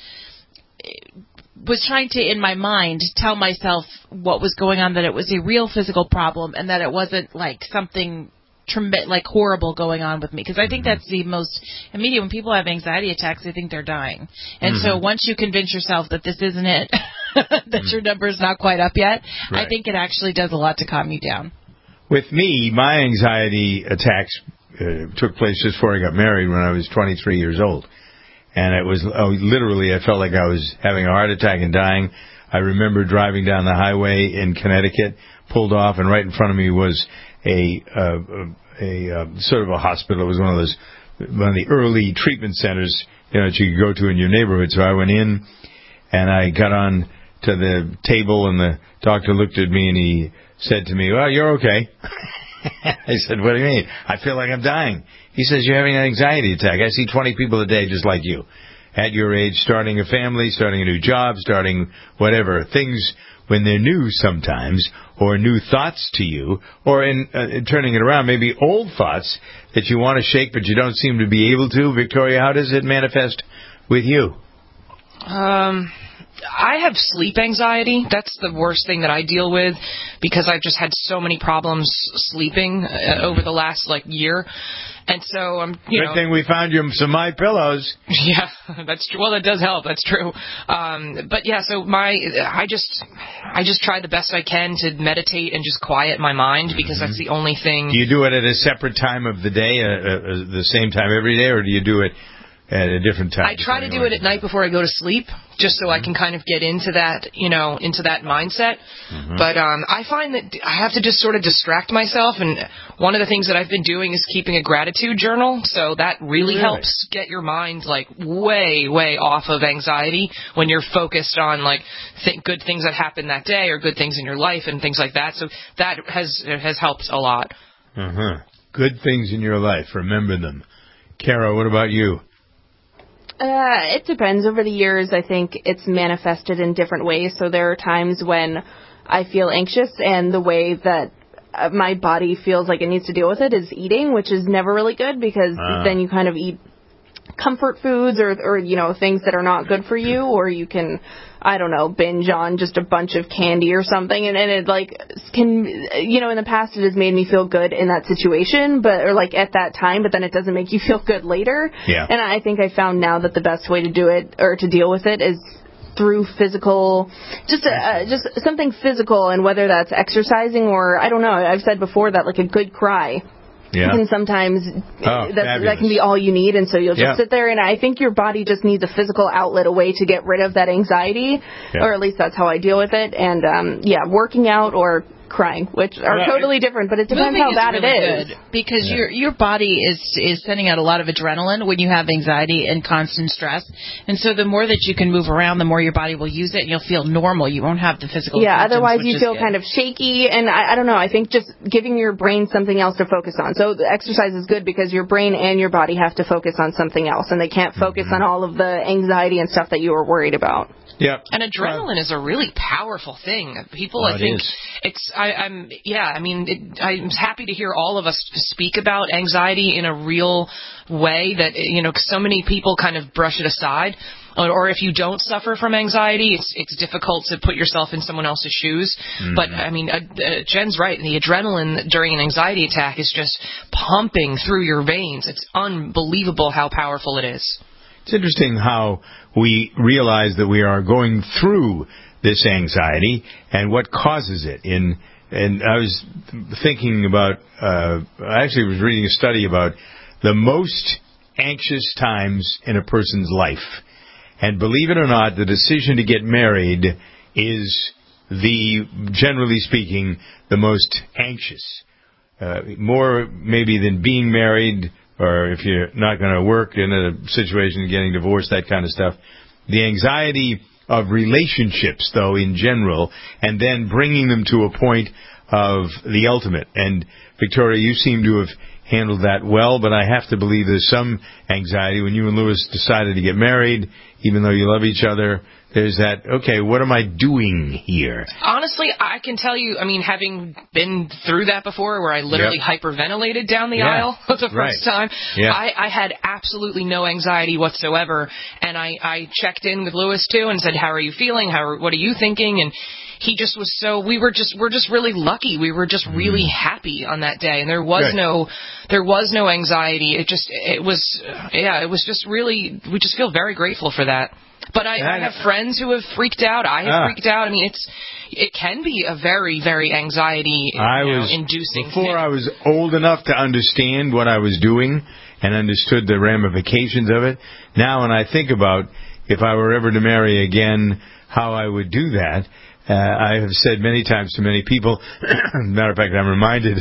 Speaker 4: was trying to, in my mind, tell myself what was going on, that it was a real physical problem and that it wasn't like something Trem- like horrible going on with me, because I think that's the most immediate. When people have anxiety attacks, they think they're dying, and mm-hmm. so once you convince yourself that this isn't it, that mm-hmm. your number's not quite up yet, right. I think it actually does a lot to calm you down.
Speaker 2: With me, my anxiety attacks uh, took place just before I got married when I was twenty-three years old, and it was oh, literally I felt like I was having a heart attack and dying. I remember driving down the highway in Connecticut, pulled off, and right in front of me was a uh, a uh, sort of a hospital. It was one of those one of the early treatment centers, you know, that you could go to in your neighborhood. So I went in and I got on to the table, and the doctor looked at me and he said to me, "Well, you're okay." I said, "What do you mean? I feel like I'm dying." He says, "You're having an anxiety attack. I see twenty people a day just like you, at your age, starting a family, starting a new job, starting whatever things." When they're new sometimes, or new thoughts to you, or in, uh, in turning it around, maybe old thoughts that you want to shake but you don't seem to be able to. Victoria, how does it manifest with you?
Speaker 3: Um, I have sleep anxiety. That's the worst thing that I deal with, because I've just had so many problems sleeping uh, over the last, like, year. And so, um, you
Speaker 2: Good
Speaker 3: know.
Speaker 2: Good thing we found you some My Pillows.
Speaker 3: Yeah, that's true. Well, that does help. That's true. Um, but yeah, so my, I just, I just try the best I can to meditate and just quiet my mind, because mm-hmm. that's the only thing.
Speaker 2: Do you do it at a separate time of the day, uh, uh, the same time every day, or do you do it at a different time?
Speaker 3: I try to do it at night before I go to sleep, just so mm-hmm. I can kind of get into that, you know, into that mindset. Mm-hmm. But um, I find that I have to just sort of distract myself, and one of the things that I've been doing is keeping a gratitude journal, so that really, really? helps get your mind, like, way, way off of anxiety when you're focused on, like, th- good things that happened that day or good things in your life and things like that. So that has has helped a lot.
Speaker 2: Uh-huh. Good things in your life. Remember them. Kara, what about you?
Speaker 8: Uh, it depends. Over the years, I think it's manifested in different ways. So there are times when I feel anxious, and the way that uh, my body feels like it needs to deal with it is eating, which is never really good, because uh. then you kind of eat comfort foods or, or, you know, things that are not good for you, or you can, I don't know, binge on just a bunch of candy or something, and, and it, like, can, you know, in the past it has made me feel good in that situation, but, or, like, at that time, but then it doesn't make you feel good later.
Speaker 2: Yeah.
Speaker 8: And I think I found now that the best way to do it, or to deal with it, is through physical, just uh, just something physical, and whether that's exercising or, I don't know, I've said before that, like, a good cry.
Speaker 2: Yeah.
Speaker 8: Can sometimes
Speaker 2: oh,
Speaker 8: that, that can be all you need, and so you'll just yeah. sit there, and I think your body just needs a physical outlet, a way to get rid of that anxiety, yeah. or at least that's how I deal with it. And um, yeah, working out or crying, which are
Speaker 4: well,
Speaker 8: totally different, but it depends how bad
Speaker 4: really
Speaker 8: it is.
Speaker 4: Good, because
Speaker 2: yeah.
Speaker 4: your your body is is sending out a lot of adrenaline when you have anxiety and constant stress, and so the more that you can move around, the more your body will use it, and you'll feel normal. You won't have the physical.
Speaker 8: Yeah,
Speaker 4: symptoms,
Speaker 8: otherwise you feel
Speaker 4: good.
Speaker 8: kind of shaky, and I, I don't know. I think just giving your brain something else to focus on. So the exercise is good because your brain and your body have to focus on something else, and they can't focus mm-hmm. on all of the anxiety and stuff that you were worried about.
Speaker 2: Yeah.
Speaker 3: And adrenaline uh, is a really powerful thing. People,
Speaker 2: well,
Speaker 3: I think,
Speaker 2: it is.
Speaker 3: it's. I, I'm. Yeah. I mean, it, I'm happy to hear all of us speak about anxiety in a real way. That, you know, so many people kind of brush it aside. Or, or if you don't suffer from anxiety, it's it's difficult to put yourself in someone else's shoes. Mm-hmm. But I mean, uh, uh, Jen's right. The adrenaline during an anxiety attack is just pumping through your veins. It's unbelievable how powerful it is.
Speaker 2: it's interesting how we realize that we are going through this anxiety and what causes it. In and I was thinking about, uh, I actually was reading a study about the most anxious times in a person's life. And believe it or not, the decision to get married is the, generally speaking, the most anxious. Uh, more maybe than being married, or if you're not going to work in a situation, getting divorced, that kind of stuff. The anxiety of relationships, though, in general, and then bringing them to a point of the ultimate. And, Victoria, you seem to have handled that well, but I have to believe there's some anxiety when you and Lewis decided to get married, even though you love each other. There's that, okay, what am I doing here?
Speaker 3: Honestly, I can tell you, I mean, having been through that before where I literally yep. hyperventilated down the
Speaker 2: yeah.
Speaker 3: aisle the first
Speaker 2: right.
Speaker 3: time,
Speaker 2: yeah.
Speaker 3: I, I had absolutely no anxiety whatsoever. And I, I checked in with Lewis, too, and said, how are you feeling? How, what are you thinking? And he just was so, we were just, we're just really lucky. We were just really mm. happy on that day. And there was Good. no, there was no anxiety. It just, it was, yeah, it was just really, we just feel very grateful for that. But I, I have friends who have freaked out. I have ah. freaked out. I mean, it's it can be a very, very anxiety
Speaker 2: I
Speaker 3: you know,
Speaker 2: was,
Speaker 3: inducing
Speaker 2: before
Speaker 3: thing.
Speaker 2: I was old enough to understand what I was doing and understood the ramifications of it. Now when I think about if I were ever to marry again, how I would do that, uh, I have said many times to many people, matter of fact, I'm reminded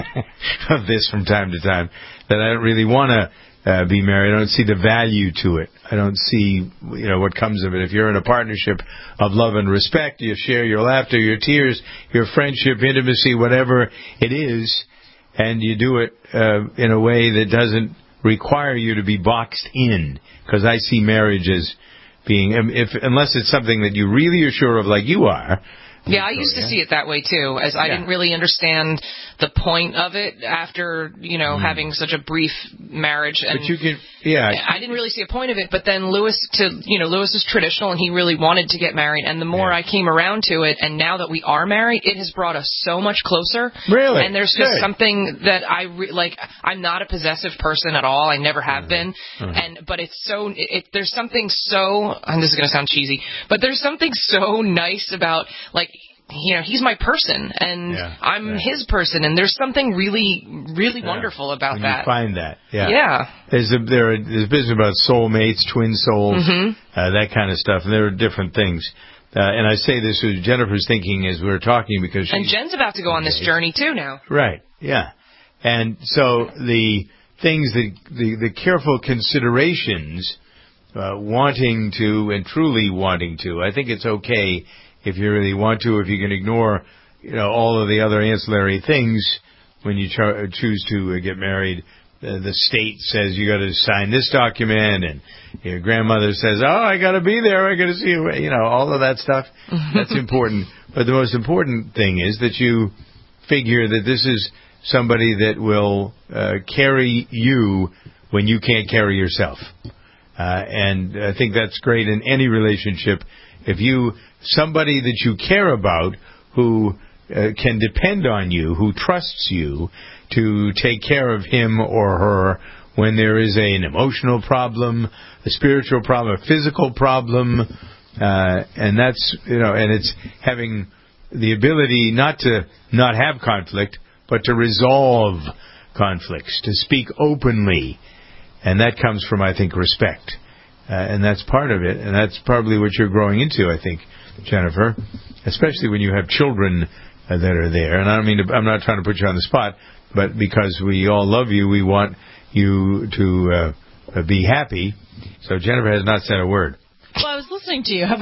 Speaker 2: of this from time to time, that I don't really want to Uh, be married. I don't see the value to it. I don't see, you know, what comes of it. If you're in a partnership of love and respect, you share your laughter, your tears, your friendship, intimacy, whatever it is, and you do it uh, in a way that doesn't require you to be boxed in. Because I see marriage as being, if unless it's something that you really are sure of, like you are.
Speaker 3: Yeah, I used to see it that way, too, as I yeah. didn't really understand the point of it after, you know, mm. having such a brief marriage. And
Speaker 2: but you can, yeah.
Speaker 3: I didn't really see a point of it, but then Lewis, to you know, Lewis is traditional, and he really wanted to get married, and the more yeah. I came around to it, and now that we are married, it has brought us so much closer.
Speaker 2: Really?
Speaker 3: And there's
Speaker 2: Good.
Speaker 3: just something that I, re- like, I'm not a possessive person at all. I never have mm-hmm. been. Mm-hmm. And But it's so, it, it, there's something so, and this is going to sound cheesy, but there's something so nice about, like, you know, he's my person, and yeah, I'm right. his person, and there's something really, really yeah. wonderful about
Speaker 2: when
Speaker 3: that.
Speaker 2: You find that, yeah.
Speaker 3: Yeah.
Speaker 2: There's a, there are, there's business about soulmates, twin souls,
Speaker 3: mm-hmm.
Speaker 2: uh, that kind of stuff, and there are different things. Uh, and I say this with Jennifer's thinking as we were talking because she's...
Speaker 3: And Jen's about to go on this journey, too, now.
Speaker 2: Right, yeah. And so the things, that the, the careful considerations, uh, wanting to and truly wanting to, I think it's okay if you really want to, if you can ignore, you know, all of the other ancillary things when you cho- choose to uh, get married. Uh, the state says you got to sign this document, and your grandmother says, "Oh, I got to be there. I got to see you." You know, all of that stuff. That's important. But the most important thing is that you figure that this is somebody that will uh, carry you when you can't carry yourself. Uh, and I think that's great in any relationship. If you, somebody that you care about who uh, can depend on you, who trusts you to take care of him or her when there is a, an emotional problem, a spiritual problem, a physical problem, uh, and that's, you know, and it's having the ability not to not have conflict, but to resolve conflicts, to speak openly. And that comes from, I think, respect. Uh, and that's part of it, and that's probably what you're growing into, I think, Jennifer, especially when you have children uh, that are there. And I don't mean to, I'm not trying to put you on the spot, but because we all love you, we want you to uh, be happy. So Jennifer has not said a word.
Speaker 4: Well, I was listening to you.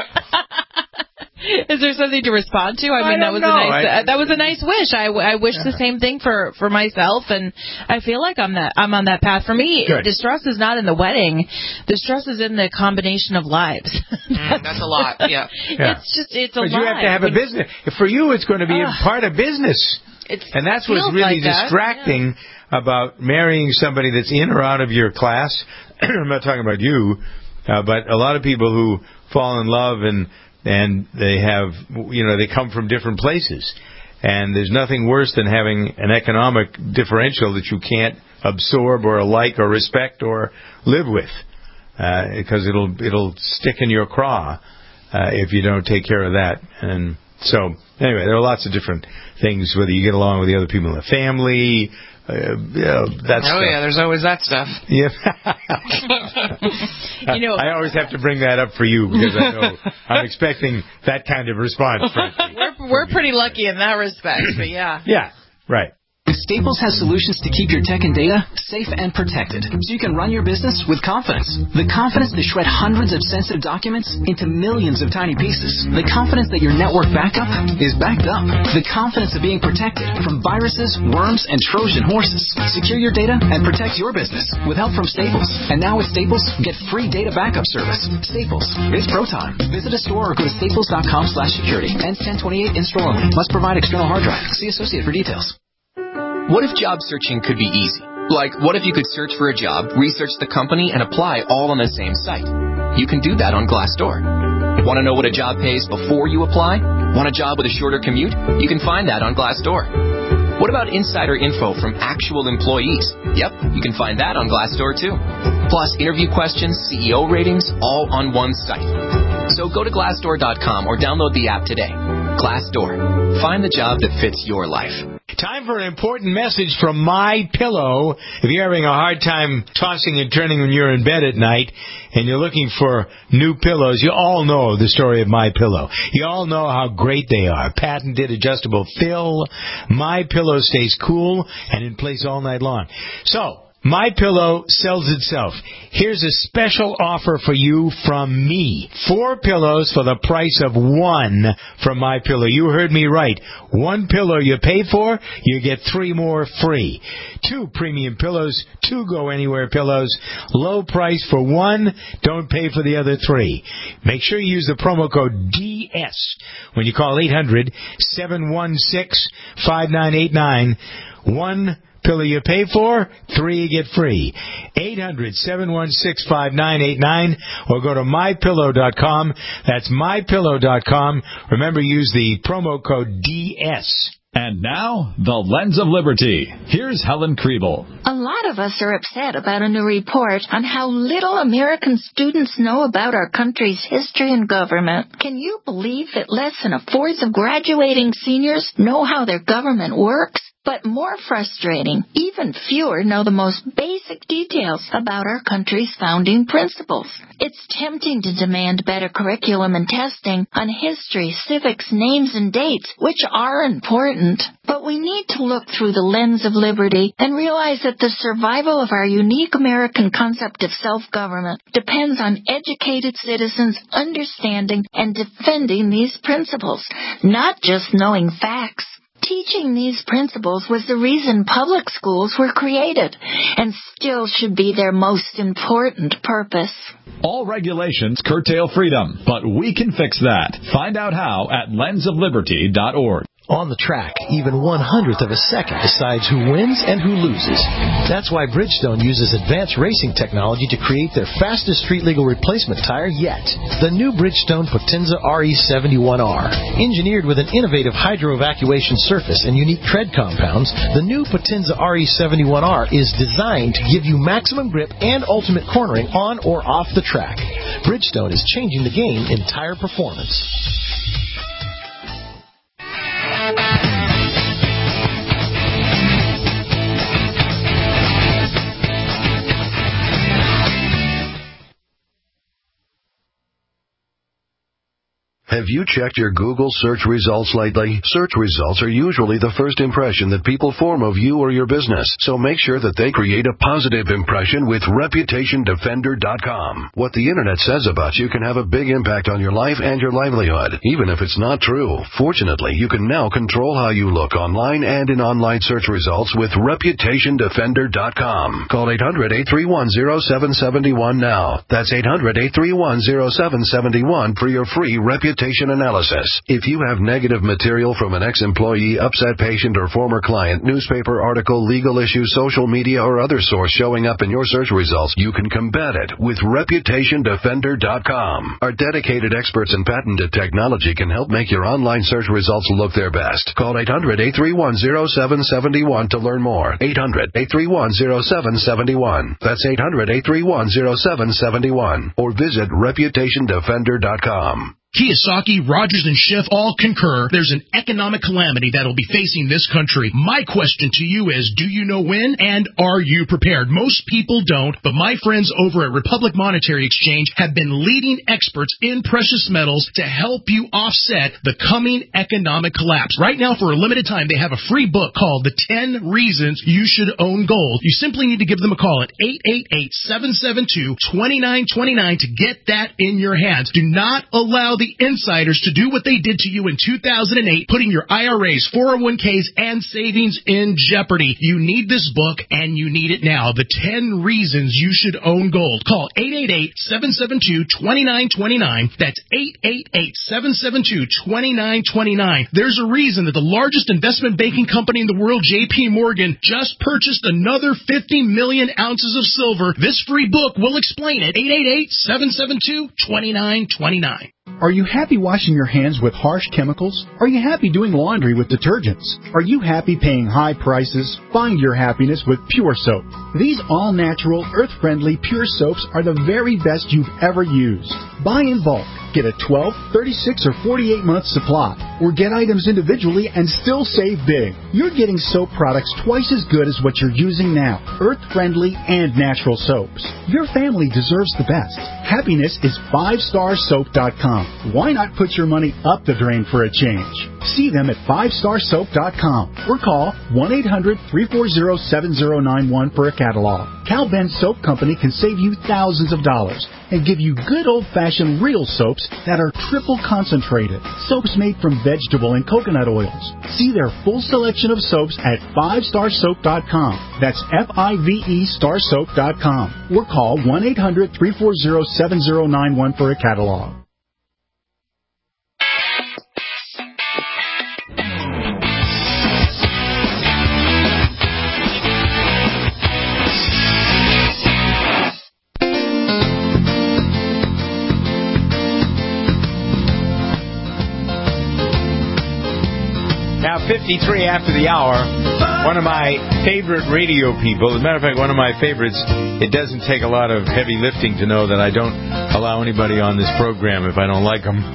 Speaker 4: Is there something to respond to? I mean,
Speaker 2: I
Speaker 4: that was
Speaker 2: know.
Speaker 4: a nice
Speaker 2: I,
Speaker 4: uh, that was a nice wish. I, I wish yeah. the same thing for, for myself, and I feel like I'm that I'm on that path. For me,
Speaker 2: Good.
Speaker 4: distress is not in the wedding. Distress is in the combination of lives.
Speaker 3: mm, that's a lot. Yeah.
Speaker 4: yeah. It's just it's a
Speaker 2: but
Speaker 4: lot.
Speaker 2: You have to have
Speaker 4: when,
Speaker 2: a business. For you, it's going to be
Speaker 4: uh,
Speaker 2: a part of business.
Speaker 4: It's,
Speaker 2: and that's what's really
Speaker 4: like that.
Speaker 2: distracting
Speaker 4: yeah.
Speaker 2: about marrying somebody that's in or out of your class. I'm not talking about you, uh, but a lot of people who fall in love and and they have, you know, they come from different places. And there's nothing worse than having an economic differential that you can't absorb or like or respect or live with. uh, because it'll it'll stick in your craw uh, if you don't take care of that. And so, anyway, there are lots of different things, whether you get along with the other people in the family. Uh, yeah, that
Speaker 3: oh
Speaker 2: stuff.
Speaker 3: yeah, there's always that stuff.
Speaker 2: Yeah.
Speaker 4: you know,
Speaker 2: I always have to bring that up for you because I know I'm expecting that kind of response. Frankly.
Speaker 4: We're we're pretty lucky in that respect, but yeah.
Speaker 2: Yeah, right.
Speaker 9: Staples has solutions to keep your tech and data safe and protected, so you can run your business with confidence. The confidence to shred hundreds of sensitive documents into millions of tiny pieces. The confidence that your network backup is backed up. The confidence of being protected from viruses, worms, and Trojan horses. Secure your data and protect your business with help from Staples. And now with Staples, get free data backup service. Staples, it's pro time. Visit a store or go to staples dot com slash security. Ends ten twenty-eight in store only. Must provide external hard drive. See associate for details.
Speaker 11: What if job searching could be easy? Like, what if you could search for a job, research the company, and apply all on the same site? You can do that on Glassdoor. Want to know what a job pays before you apply? Want a job with a shorter commute? You can find that on Glassdoor. What about insider info from actual employees? Yep, you can find that on Glassdoor too. Plus interview questions, C E O ratings, all on one site. So go to glassdoor dot com or download the app today. Glassdoor. Find the job that fits your life.
Speaker 2: Time for an important message from My Pillow. If you're having a hard time tossing and turning when you're in bed at night and you're looking for new pillows, you all know the story of My Pillow. You all know how great they are. Patented adjustable fill. My Pillow stays cool and in place all night long. So, My Pillow sells itself. Here's a special offer for you from me. Four pillows for the price of one from My Pillow. You heard me right. One pillow you pay for, you get three more free. Two premium pillows, two go anywhere pillows. Low price for one, don't pay for the other three. Make sure you use the promo code D S when you call eight hundred, seven one six, five nine eight nine. One pillow you pay for, three you get free. eight hundred, seven one six, five nine eight nine or go to my pillow dot com. That's my pillow dot com. Remember, use the promo code D S.
Speaker 5: And now, the Lens of Liberty. Here's Helen Kriebel.
Speaker 12: A lot of us are upset about a new report on how little American students know about our country's history and government. Can you believe that less than a fourth of graduating seniors know how their government works? But more frustrating, even fewer know the most basic details about our country's founding principles. It's tempting to demand better curriculum and testing on history, civics, names, and dates, which are important. But we need to look through the lens of liberty and realize that the survival of our unique American concept of self-government depends on educated citizens understanding and defending these principles, not just knowing facts. Teaching these principles was the reason public schools were created and still should be their most important purpose.
Speaker 5: All regulations curtail freedom, but we can fix that. Find out how at lens of liberty dot org.
Speaker 10: On the track, even one hundredth of a second decides who wins and who loses. That's why Bridgestone uses advanced racing technology to create their fastest street-legal replacement tire yet. The new Bridgestone Potenza R E seventy-one R. Engineered with an innovative hydro-evacuation surface and unique tread compounds, the new Potenza R E seventy-one R is designed to give you maximum grip and ultimate cornering on or off the track. Bridgestone is changing the game in tire performance.
Speaker 14: Have you checked your Google search results lately? Search results are usually the first impression that people form of you or your business, so make sure that they create a positive impression with reputation defender dot com. What the internet says about you can have a big impact on your life and your livelihood, even if it's not true. Fortunately, you can now control how you look online and in online search results with reputation defender dot com. Call eight hundred, eight three one, zero seven seven one now. That's eight hundred, eight three one, zero seven seven one for your free Reputation reputation analysis. If you have negative material from an ex-employee, upset patient, or former client, newspaper article, legal issue, social media, or other source showing up in your search results, you can combat it with reputation defender dot com. Our dedicated experts in patented technology can help make your online search results look their best. Call eight hundred, eight three one, zero seven seven one to learn more. eight hundred, eight three one, zero seven seven one. That's eight hundred, eight three one, zero seven seven one. Or visit reputation defender dot com.
Speaker 13: Kiyosaki, Rogers, and Schiff all concur there's an economic calamity that'll be facing this country. My question to you is, do you know when, and are you prepared? Most people don't, but my friends over at Republic Monetary Exchange have been leading experts in precious metals to help you offset the coming economic collapse. Right now, for a limited time, they have a free book called The ten Reasons You Should Own Gold. You simply need to give them a call at eight eight eight, seven seven two, two nine two nine to get that in your hands. Do not allow the insiders to do what they did to you in two thousand eight, putting your I R As, four oh one k's, and savings in jeopardy. You need this book, and you need it now. The ten Reasons You Should Own Gold. Call eight eight eight, seven seven two, two nine two nine. That's eight eight eight, seven seven two, two nine two nine. There's a reason that the largest investment banking company in the world, J P Morgan, just purchased another fifty million ounces of silver. This free book will explain it. eight eight eight, seven seven two, two nine two nine.
Speaker 15: Are you happy washing your hands with harsh chemicals? Are you happy doing laundry with detergents? Are you happy paying high prices? Find your happiness with Pure Soap. These all-natural, earth-friendly Pure Soaps are the very best you've ever used. Buy in bulk. Get a twelve, thirty-six, or forty-eight month supply, or get items individually and still save big. You're getting soap products twice as good as what you're using now, earth-friendly and natural soaps. Your family deserves the best. Happiness is five star soap dot com. Why not put your money up the drain for a change? See them at five star soap dot com or call one eight hundred, three four zero, seven zero nine one for a catalog. Cal Ben Soap Company can save you thousands of dollars and give you good old-fashioned real soaps that are triple concentrated. Soaps made from vegetable and coconut oils. See their full selection of soaps at five star soap dot com. That's F I V E star soap dot com. Or call one eight hundred, three four zero, seven zero nine one for a catalog.
Speaker 2: Now, fifty-three after the hour, one of my favorite radio people, as a matter of fact, one of my favorites, it doesn't take a lot of heavy lifting to know that I don't allow anybody on this program if I don't like them.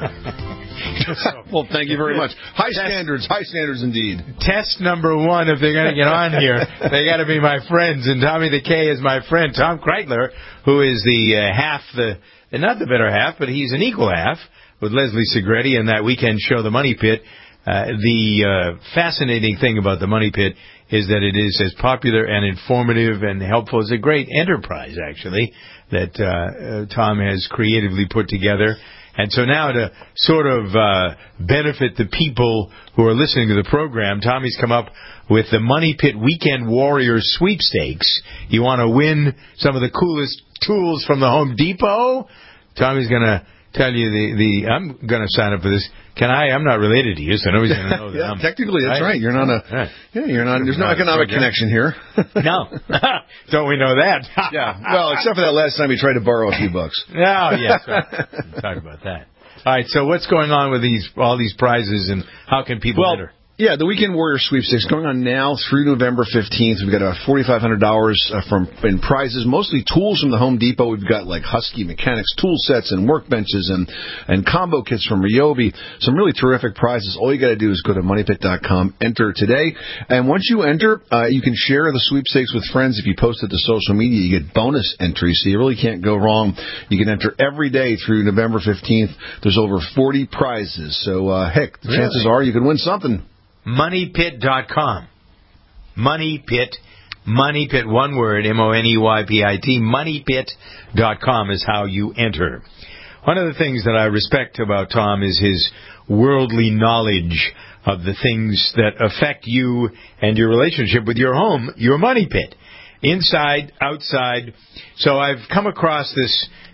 Speaker 16: Well, thank you very much. High standards, high standards indeed.
Speaker 2: Test number one, if they're going to get on here, they got to be my friends, and Tommy the K is my friend. Tom Kreitler, who is the uh, half, the not the better half, but he's an equal half with Leslie Segretti and that weekend show, The Money Pit. Uh, the uh, fascinating thing about the Money Pit is that it is as popular and informative and helpful. It's a great enterprise, actually, that uh, uh, Tom has creatively put together. And so now to sort of uh, benefit the people who are listening to the program, Tommy's come up with the Money Pit Weekend Warriors Sweepstakes. You want to win some of the coolest tools from the Home Depot? Tommy's going to tell you the, the I'm going to sign up for this. Can I? I'm not related to you, so nobody's going to know that.
Speaker 16: Yeah,
Speaker 2: I'm,
Speaker 16: technically, that's right. right. You're not a. Right. Yeah, you're not. There's no economic connection here.
Speaker 2: No, don't we know that?
Speaker 16: Yeah. Well, except for that last time we tried to borrow a few bucks.
Speaker 2: Oh, yes. Right. We'll talk about that. All right. So what's going on with these all these prizes, and how can people
Speaker 16: well,
Speaker 2: enter?
Speaker 16: Yeah, the Weekend Warrior Sweepstakes going on now through November fifteenth. We've got uh, forty-five hundred dollars uh, from in prizes, mostly tools from the Home Depot. We've got like Husky Mechanics tool sets and workbenches and, and combo kits from Ryobi. Some really terrific prizes. All you got to do is go to money pit dot com, enter today. And once you enter, uh, you can share the sweepstakes with friends. If you post it to social media, you get bonus entries, so you really can't go wrong. You can enter every day through November fifteenth. There's over forty prizes. So, uh, heck, the really? chances are you could win something.
Speaker 2: money pit dot com. Money Pit. Money Pit, one word, M O N E Y P I T. money pit dot com is how you enter. One of the things that I respect about Tom is his worldly knowledge of the things that affect you and your relationship with your home, your money pit. Inside, outside. So I've come across this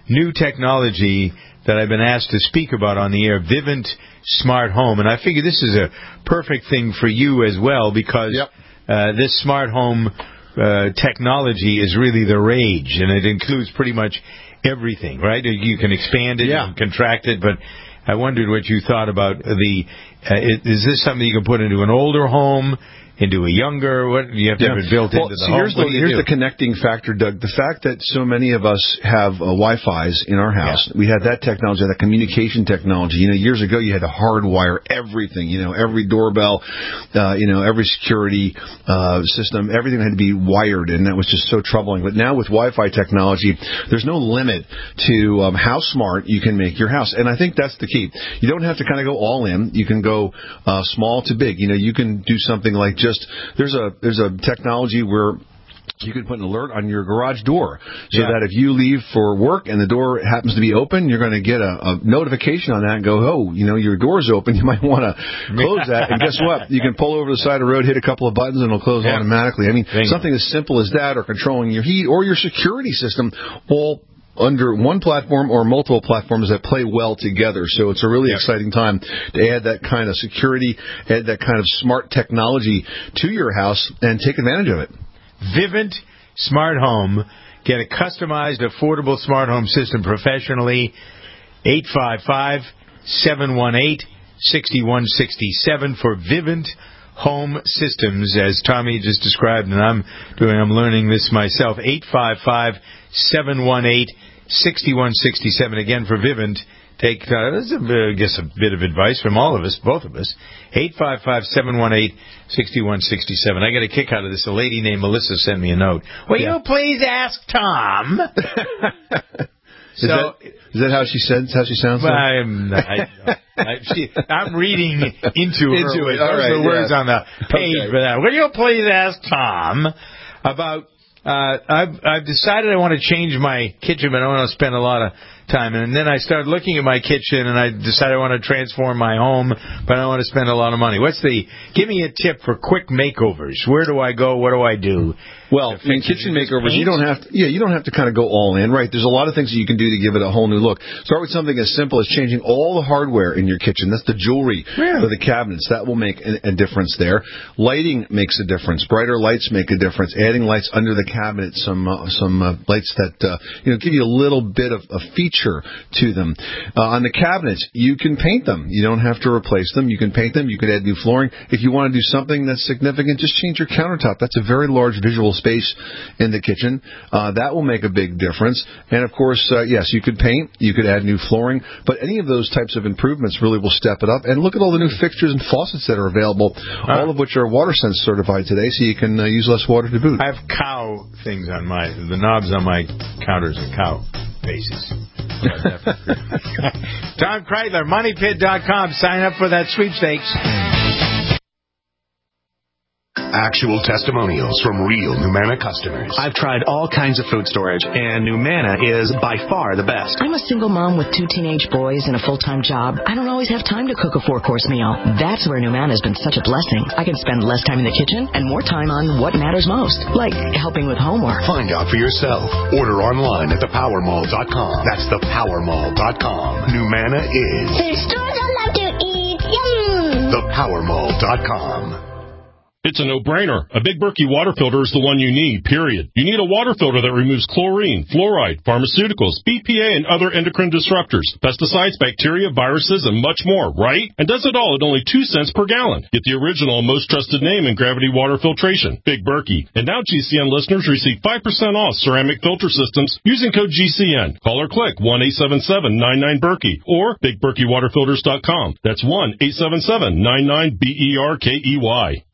Speaker 2: new technology that I've been asked to speak about on the air, Vivint Smart Home. And I figure this is a perfect thing for you as well, because yep. uh, this smart home uh, technology is really the rage, and it includes pretty much everything, right? You can expand it, yeah. you can contract it, but I wondered what you thought about the, uh, is this something you can put into an older home, into a younger, what, you have to
Speaker 16: yeah.
Speaker 2: have it built
Speaker 16: well,
Speaker 2: into the
Speaker 16: so
Speaker 2: home?
Speaker 16: Here's, the, here's
Speaker 2: do?
Speaker 16: the connecting factor, Doug. The fact that so many of us have uh, Wi-Fi's in our house, yeah. we had that technology, that communication technology. You know, years ago you had to hardwire everything, you know, every doorbell, uh, you know, every security uh, system, everything had to be wired, and that was just so troubling. But now with Wi-Fi technology, there's no limit to um, how smart you can make your house. And I think that's the key. You don't have to kind of go all in. You can go uh, small to big. You know, you can do something like just Just, there's a there's a technology where you can put an alert on your garage door so yeah. that if you leave for work and the door happens to be open, you're going to get a, a notification on that and go, oh, you know, your door's open. You might want to close that. And guess what? You can pull over to the side of the road, hit a couple of buttons, and it'll close yeah. automatically. I mean, Thank something you. as simple as that, or controlling your heat or your security system, all under one platform or multiple platforms that play well together. So it's a really yep. exciting time to add that kind of security, add that kind of smart technology to your house, and take advantage of it.
Speaker 2: Vivint Smart Home. Get a customized, affordable smart home system professionally. eight five five, seven one eight, six one six seven for Vivint Home Systems, as Tommy just described, and I'm doing. I'm learning this myself. eight five five, seven one eight, six one six seven. Again, for Vivint, take, uh, this is, a, I guess, a bit of advice from all of us, both of us. eight five five, seven one eight, six one six seven. I got a kick out of this. A lady named Melissa sent me a note. Will yeah. you please ask Tom?
Speaker 16: Is, so, that, is that how she says? How she sounds?
Speaker 2: Well, I'm, I, I, she, I'm reading into her.
Speaker 16: Into it.
Speaker 2: Those
Speaker 16: All right,
Speaker 2: are the words
Speaker 16: yeah.
Speaker 2: on the page okay. for that. Will you please ask Tom about? Uh, I've I've decided I want to change my kitchen, but I don't want to spend a lot of time. And then I started looking at my kitchen, and I decided I want to transform my home, but I don't want to spend a lot of money. What's the? Give me a tip for quick makeovers. Where do I go? What do I do?
Speaker 16: Well, in kitchen makeovers, you don't have to, yeah, you don't have to kind of go all in, right? There's a lot of things that you can do to give it a whole new look. Start with something as simple as changing all the hardware in your kitchen. That's the jewelry yeah. for the cabinets. That will make a, a difference there. Lighting makes a difference. Brighter lights make a difference. Adding lights under the cabinet, some uh, some uh, lights that uh, you know give you a little bit of a feature to them. Uh, on the cabinets, you can paint them. You don't have to replace them. You can paint them. You can add new flooring. If you want to do something that's significant, just change your countertop. That's a very large visual space in the kitchen. Uh, that will make a big difference. And, of course, uh, yes, you could paint. You could add new flooring. But any of those types of improvements really will step it up. And look at all the new fixtures and faucets that are available, uh, all of which are WaterSense certified today, so you can uh, use less water to boot.
Speaker 2: I have cow things on my, the knobs on my counters are cow faces. Tom Kreitler, money pit dot com. Sign up for that sweepstakes.
Speaker 17: Actual testimonials from real Numanna customers.
Speaker 18: I've tried all kinds of food storage, and Numanna is by far the best.
Speaker 19: I'm a single mom with two teenage boys and a full-time job. I don't always have time to cook a four-course meal. That's where Numanna has been such a blessing. I can spend less time in the kitchen and more time on what matters most, like helping with homework.
Speaker 17: Find out for yourself. Order online at the power mall dot com. That's the power mall dot com. Numanna is
Speaker 20: the stores I love to eat. Yum!
Speaker 17: the power mall dot com.
Speaker 25: It's a no-brainer. A Big Berkey water filter is the one you need, period. You need a water filter that removes chlorine, fluoride, pharmaceuticals, B P A, and other endocrine disruptors, pesticides, bacteria, viruses, and much more, right? And does it all at only two cents per gallon. Get the original and most trusted name in gravity water filtration, Big Berkey. And now G C N listeners receive five percent off ceramic filter systems using code G C N. Call or click one eight seven seven nine nine Berkey or big berkey water filters dot com. That's one eight seven seven nine nine B E R K E Y.